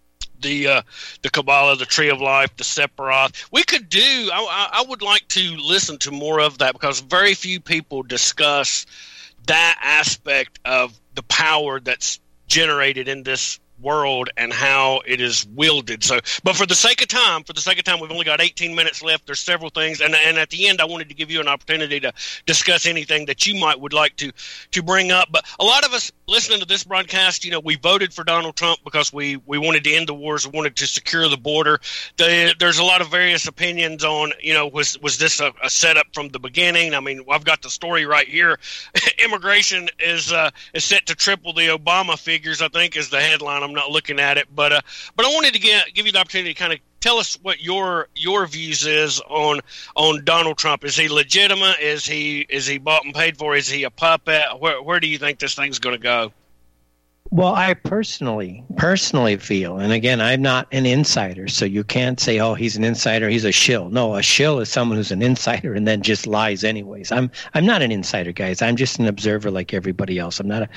the Kabbalah, the Tree of Life, the Sephiroth. We could do, I would like to listen to more of that, because very few people discuss that aspect of the power that's generated in this world and how it is wielded. So, but for the sake of time, we've only got 18 minutes left. There's several things, and at the end, I wanted to give you an opportunity to discuss anything that you would like to bring up. But a lot of us listening to this broadcast, you know, we voted for Donald Trump because we wanted to end the wars, we wanted to secure the border. There's a lot of various opinions on, you know, was this a setup from the beginning? I mean, I've got the story right here. Immigration is set to triple the Obama figures, I think, is the headline. I'm not looking at it, but I wanted to give you the opportunity to kind of tell us what your views is on Donald Trump. Is he legitimate? Is he bought and paid for? Is he a puppet? Where do you think this thing's going to go? Well, I personally feel, and again, I'm not an insider, so you can't say, oh, he's an insider, he's a shill. No, a shill is someone who's an insider and then just lies anyways. I'm not an insider, guys. I'm just an observer like everybody else. I'm not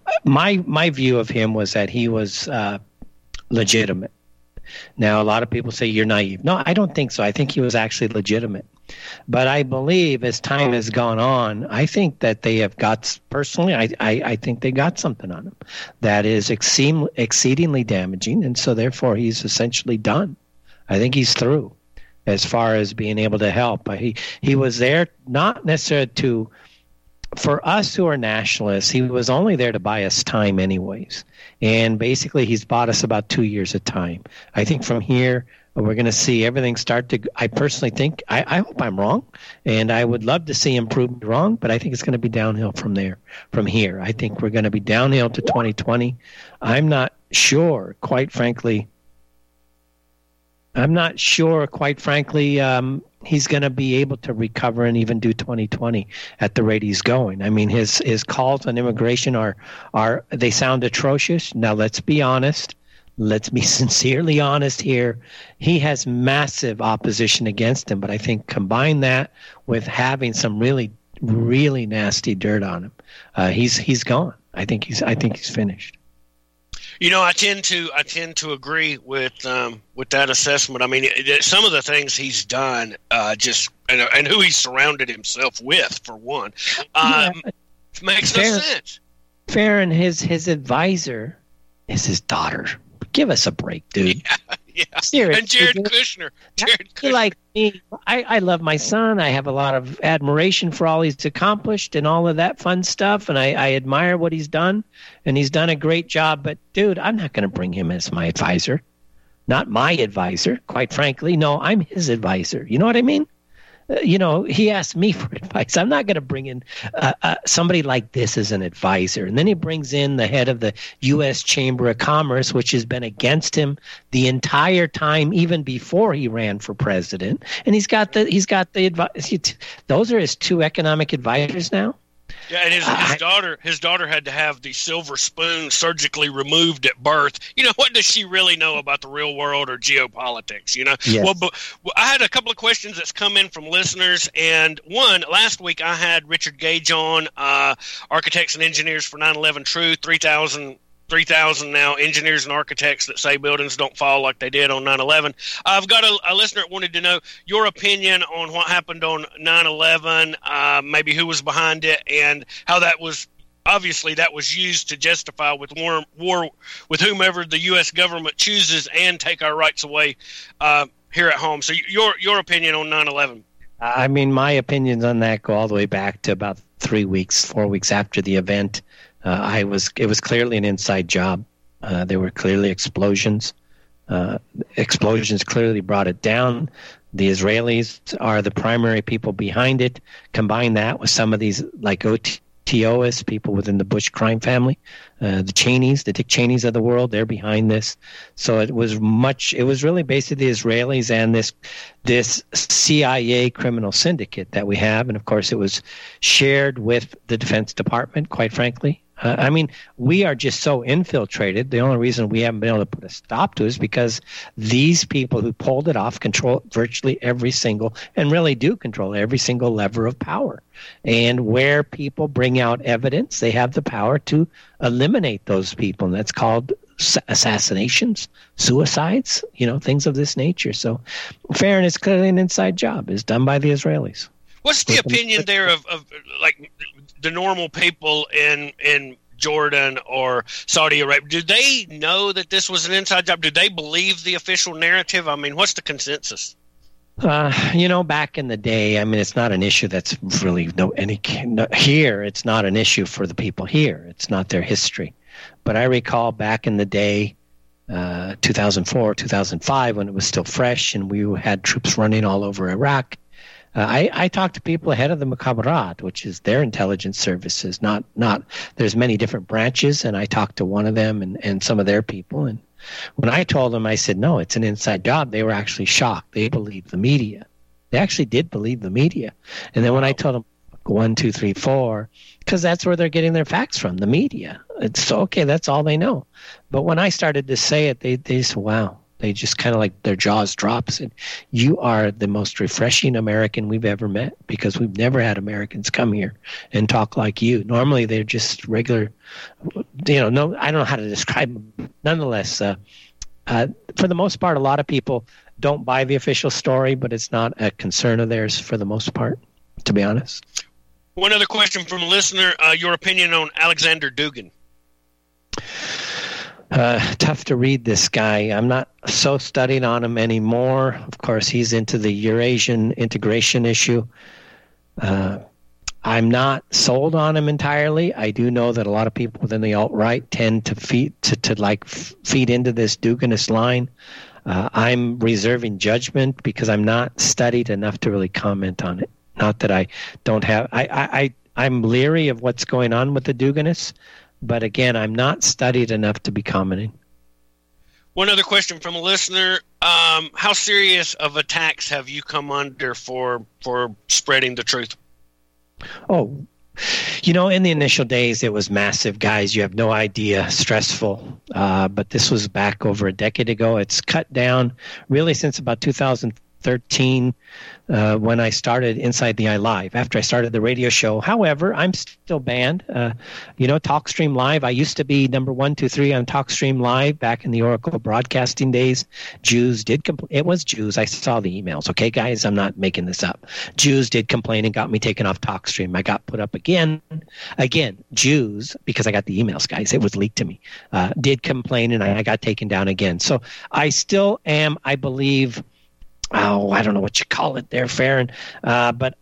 my view of him was that he was legitimate. Now, a lot of people say you're naive. No, I don't think so. I think he was actually legitimate. But I believe as time has gone on, I think that they have got, personally, I think they got something on him that is exceedingly damaging. And so therefore he's essentially done. I think he's through as far as being able to help. He was there not necessarily for us who are nationalists, he was only there to buy us time anyways. And basically he's bought us about 2 years of time. I think from here, we're going to see everything start to, I personally think, I hope I'm wrong, and I would love to see him prove me wrong, but I think it's going to be downhill from here. I think we're going to be downhill to 2020. I'm not sure, quite frankly, he's going to be able to recover and even do 2020 at the rate he's going. I mean, his calls on immigration are they sound atrocious. Now, let's be honest. Let's be sincerely honest here. He has massive opposition against him, but I think combine that with having some really, really nasty dirt on him, he's gone. I think he's finished. You know, I tend to agree with that assessment. I mean, some of the things he's done, and who he's surrounded himself with, for one, makes no sense. Farron, his advisor is his daughter. Give us a break, dude. Yeah. Seriously, and Jared Kushner. Like me, I love my son. I have a lot of admiration for all he's accomplished and all of that fun stuff, and I admire what he's done, and he's done a great job. But, dude, I'm not going to bring him as my advisor. Not my advisor, quite frankly. No, I'm his advisor. You know what I mean? He asked me for advice. I'm not going to bring in somebody like this as an advisor. And then he brings in the head of the U.S. Chamber of Commerce, which has been against him the entire time, even before he ran for president. And he's got the advice. Those are his two economic advisors now. Yeah, and his daughter had to have the silver spoon surgically removed at birth. You know, what does she really know about the real world or geopolitics? You know, yes. Well, I had a couple of questions that's come in from listeners, and one last week I had Richard Gage on, Architects and Engineers for 9/11 Truth, 3,000 now engineers and architects that say buildings don't fall like they did on 9/11. I've got a listener that wanted to know your opinion on what happened on 9/11, maybe who was behind it, and how that was used to justify with war with whomever the U.S. government chooses and take our rights away here at home. So your opinion on 9/11. I mean, my opinions on that go all the way back to about 4 weeks after the event. It was clearly an inside job. There were clearly explosions. Explosions clearly brought it down. The Israelis are the primary people behind it. Combine that with some of these, like OTOs, people within the Bush crime family, the Dick Cheneys of the world, they're behind this. So it was really basically the Israelis and this CIA criminal syndicate that we have. And of course it was shared with the Defense Department, quite frankly. I mean, we are just so infiltrated. The only reason we haven't been able to put a stop to it is because these people who pulled it off control virtually every single, and really do control every single lever of power. And where people bring out evidence, they have the power to eliminate those people. And that's called assassinations, suicides, things of this nature. So Farron is clearly an inside job. It's done by the Israelis. What's the opinion there of like the normal people in Jordan or Saudi Arabia? Do they know that this was an inside job? Do they believe the official narrative? I mean, what's the consensus? Back in the day, I mean, it's not an issue that's really here. It's not an issue for the people here. It's not their history. But I recall back in the day, 2004, 2005, when it was still fresh and we had troops running all over Iraq. I talked to people ahead of the Mukhabarat, which is their intelligence services. Not there's many different branches, and I talked to one of them and some of their people. And when I told them, I said, no, it's an inside job, they were actually shocked. They believed the media. They actually did believe the media. And then when I told them 1, 2, 3, 4, because that's where they're getting their facts from, the media. It's okay, that's all they know. But when I started to say it, they said, wow. They just kind of like their jaws drops. And you are the most refreshing American we've ever met, because we've never had Americans come here and talk like you. Normally they're just regular, no, I don't know how to describe them. Nonetheless, for the most part, a lot of people don't buy the official story, but it's not a concern of theirs for the most part, to be honest. One other question from a listener, your opinion on Alexander Dugin. Tough to read this guy. I'm not so studied on him anymore. Of course, he's into the Eurasian integration issue. I'm not sold on him entirely. I do know that a lot of people within the alt-right tend to feed into this Duginist line. I'm reserving judgment because I'm not studied enough to really comment on it. Not that I don't have. I'm leery of what's going on with the Duginists. But again, I'm not studied enough to be commenting. One other question from a listener. How serious of attacks have you come under for spreading the truth? Oh, in the initial days, it was massive, guys. You have no idea, stressful. But this was back over a decade ago. It's cut down really since about 2013 when I started Inside the Eye Live, after I started the radio show. However, I'm still banned. TalkStream Live, I used to be number 1, 2, 3 on TalkStream Live back in the Oracle broadcasting days. Jews did complain. It was Jews. I saw the emails. Okay, guys, I'm not making this up. Jews did complain and got me taken off TalkStream. I got put up again. Jews, because I got the emails, guys. It was leaked to me. Did complain, and I got taken down again. So I still am, I believe, I don't know what you call it there, Farron, but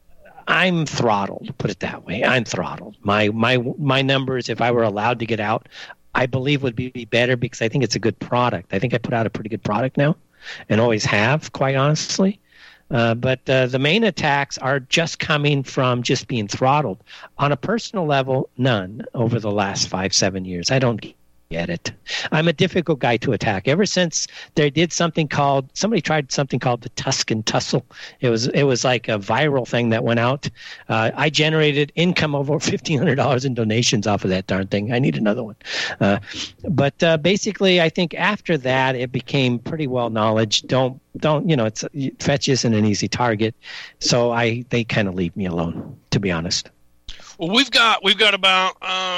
I'm throttled, put it that way. I'm throttled. My numbers, if I were allowed to get out, I believe would be better because I think it's a good product. I think I put out a pretty good product now and always have, quite honestly. But the main attacks are just coming from just being throttled. On a personal level, none over the last 5-7 years. I don't get it. I'm a difficult guy to attack. Ever since somebody tried something called the Tuscan Tussle. It was like a viral thing that went out. I generated income over $1,500 in donations off of that darn thing. I need another one. But basically, I think after that, it became pretty well knowledge. Don't Fetch isn't an easy target, so they kind of leave me alone, to be honest. Well, we've got about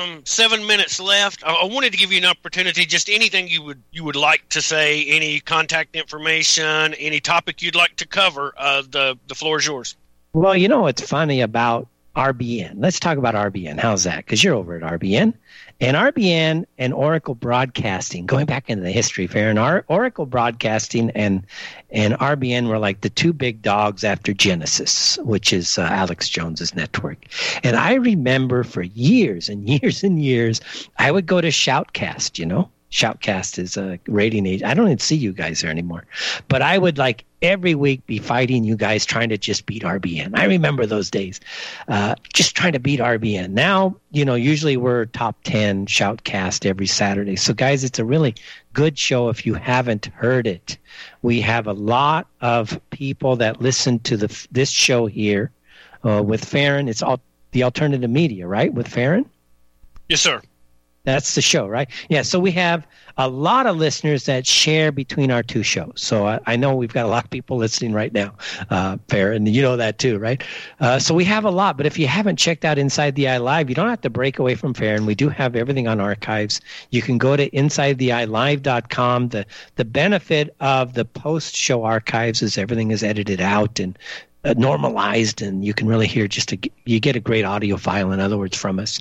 7 minutes left. I wanted to give you an opportunity. Just anything you would like to say, any contact information, any topic you'd like to cover. The floor is yours. Well, what's funny about RBN? Let's talk about RBN. How's that? Because you're over at RBN. And RBN and Oracle Broadcasting, going back into the history fair, and Oracle Broadcasting and RBN were like the two big dogs after Genesis, which is Alex Jones's network. And I remember for years and years and years, I would go to Shoutcast, Shoutcast is a rating agent. I don't even see you guys there anymore. But I would every week be fighting you guys trying to just beat RBN. I remember those days, just trying to beat RBN. Now, usually we're top 10 Shoutcast every Saturday. So guys, it's a really good show if you haven't heard it. We have a lot of people that listen to this show here with Farron. It's all the alternative media, right? With Farron? Yes, sir. That's the show, right? Yeah, so we have a lot of listeners that share between our two shows. So I know we've got a lot of people listening right now, Farron, and you know that too, right? So we have a lot, but if you haven't checked out Inside the Eye Live, you don't have to break away from Farron. We do have everything on archives. You can go to InsideTheEyeLive.com. The benefit of the post-show archives is everything is edited out and normalized, and you can really hear you get a great audio file, in other words, from us.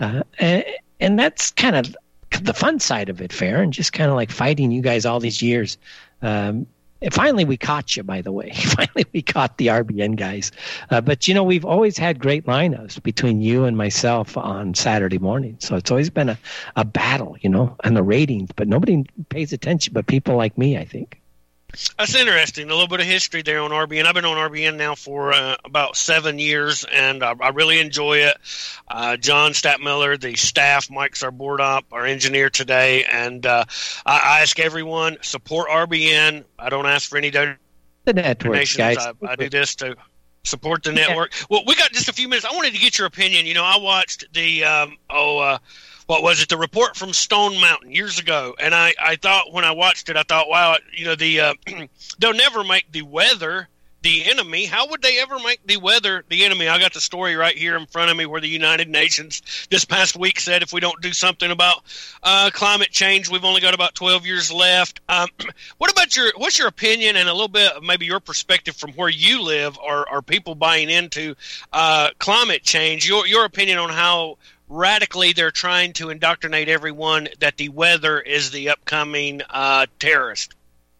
And that's kind of the fun side of it, Farron, just kind of like fighting you guys all these years. Finally, we caught you, by the way. Finally, we caught the RBN guys. But, we've always had great lineups between you and myself on Saturday morning. So it's always been a battle, on the ratings. But nobody pays attention but people like me, I think. That's interesting. A little bit of history there on RBN. I've been on RBN now for about 7 years, and I really enjoy it. John Statmiller, the staff, Mike's our board op, our engineer today, and I ask everyone, support RBN. I don't ask for any the networks, guys. I do this to support the network. Well, we got just a few minutes. I wanted to get your opinion. I watched the what was it? The report from Stone Mountain years ago, and I thought when I watched it, I thought, wow, they'll never make the weather the enemy. How would they ever make the weather the enemy? I got the story right here in front of me where the United Nations this past week said if we don't do something about climate change, we've only got about 12 years left. What's your opinion and a little bit of maybe your perspective from where you live? Are people buying into climate change? Your opinion on how radically they're trying to indoctrinate everyone that the weather is the upcoming terrorist?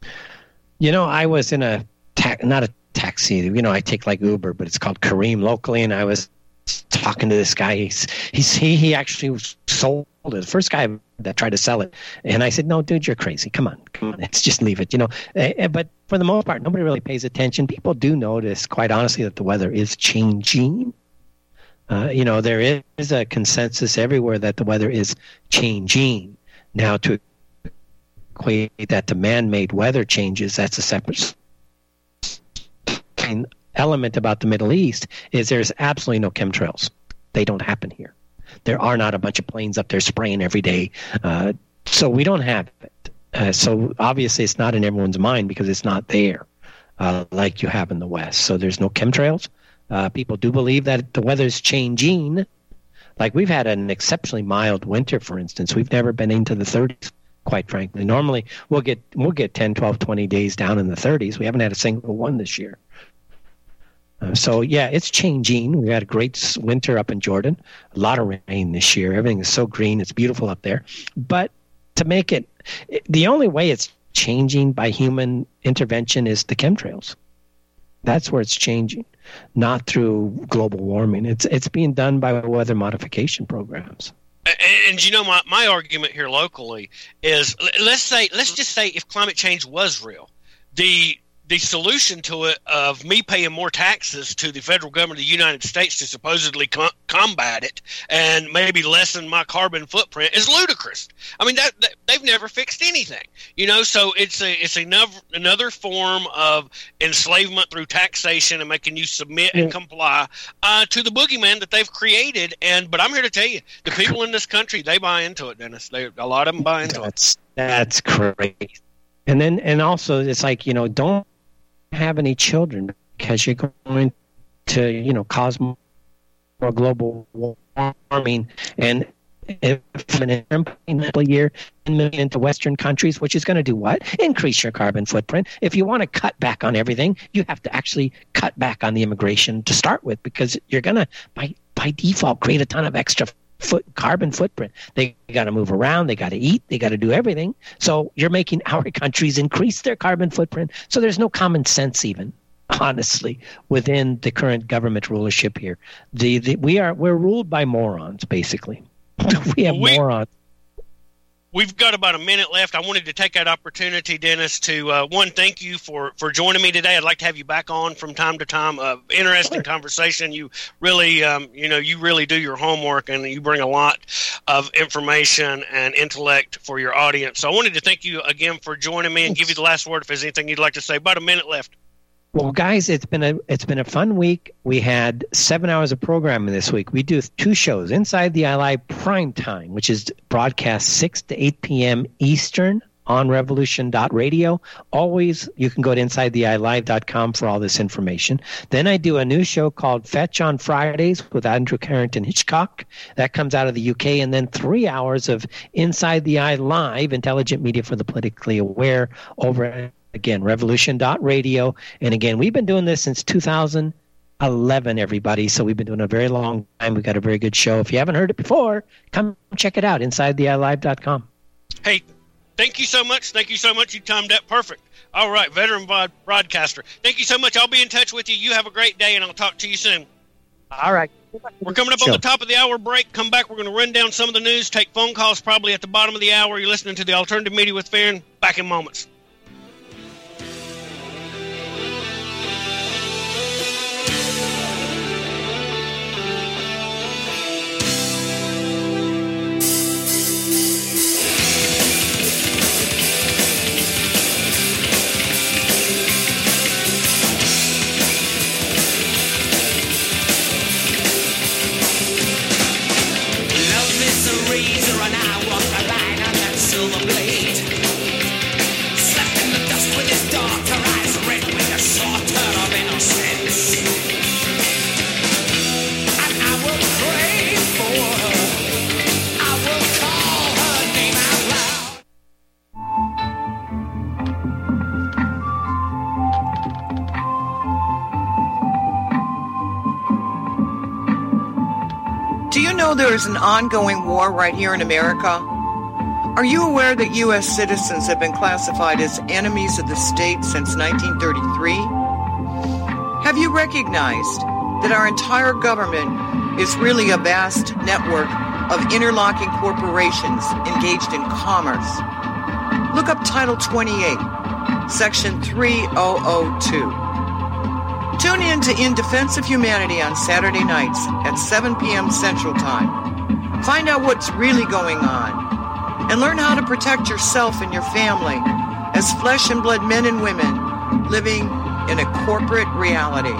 I was in not a taxi. I take like Uber, but it's called Kareem locally, and I was talking to this guy. He actually sold it. The first guy that tried to sell it, and I said, "No, dude, you're crazy. Come on, let's just leave it." But for the most part, nobody really pays attention. People do notice, quite honestly, that the weather is changing. There is a consensus everywhere that the weather is changing. Now, to equate that to man-made weather changes, that's a separate element about the Middle East, is there's absolutely no chemtrails. They don't happen here. There are not a bunch of planes up there spraying every day. So we don't have it. So obviously it's not in everyone's mind because it's not there like you have in the West. So there's no chemtrails. People do believe that the weather's changing. Like we've had an exceptionally mild winter, for instance. We've never been into the 30s, quite frankly. Normally we'll get 10, 12, 20 days down in the 30s. We haven't had a single one this year. So, yeah, it's changing. We had a great winter up in Jordan, a lot of rain this year. Everything is so green. It's beautiful up there. But to make it, the only way it's changing by human intervention is the chemtrails. That's where it's changing, not through global warming. It's being done by weather modification programs. And you know, my argument here locally is, let's just say if climate change was real, the solution to it of me paying more taxes to the federal government of the United States to supposedly combat it and maybe lessen my carbon footprint is ludicrous. I mean, that they've never fixed anything, you know. So it's another form of enslavement through taxation and making you submit and comply to the boogeyman that they've created. But I'm here to tell you, the people in this country, they buy into it, Dennis. A lot of them buy into it. That's crazy. And also it's like, you know, don't have any children because you're going to, you know, cause more global warming. And if an a year 10 million into Western countries, which is going to do what? Increase your carbon footprint. If you want to cut back on everything, you have to actually cut back on the immigration to start with, because you're going to, by default, create a ton of extra carbon footprint. They got to move around, they got to eat, they got to do everything. So you're making our countries increase their carbon footprint. So there's no common sense, even honestly, within the current government rulership here. We're ruled by morons, basically. We have morons. We've got about a minute left. I wanted to take that opportunity, Dennis, to one, thank you for joining me today. I'd like to have you back on from time to time. Interesting conversation. You really, you really do your homework, and you bring a lot of information and intellect for your audience. So I wanted to thank you again for joining me and give you the last word if there's anything you'd like to say. About a minute left. Well, guys, it's been a fun week. We had 7 hours of programming this week. We do 2 shows. Inside the Eye Live Prime Time, which is broadcast 6 to 8 p.m. Eastern on revolution.radio. Always, you can go to InsideTheEyeLive.com for all this information. Then I do a new show called Fetch on Fridays with Andrew Carrington Hitchcock. That comes out of the UK. And then 3 hours of Inside the Eye Live, intelligent media for the politically aware, over again, revolution.radio. And again, we've been doing this since 2011, everybody. So we've been doing a very long time. We've got a very good show. If you haven't heard it before, come check it out, InsideTheEyeLive.com. Hey, thank you so much. Thank you so much. You timed that perfect. All right, veteran broadcaster. Thank you so much. I'll be in touch with you. You have a great day, and I'll talk to you soon. All right. We're coming up on the top of the hour break. Come back. We're going to run down some of the news, take phone calls probably at the bottom of the hour. You're listening to the Alternative Media with Farron. Back in moments. There is an ongoing war right here in America. Are you aware that U.S. citizens have been classified as enemies of the state since 1933? Have you recognized that our entire government is really a vast network of interlocking corporations engaged in commerce? Look up Title 28, Section 3002. Tune in to In Defense of Humanity on Saturday nights at 7 p.m. Central Time. Find out what's really going on and learn how to protect yourself and your family as flesh and blood men and women living in a corporate reality.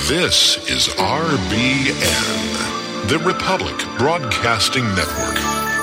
This is RBN, the Republic Broadcasting Network.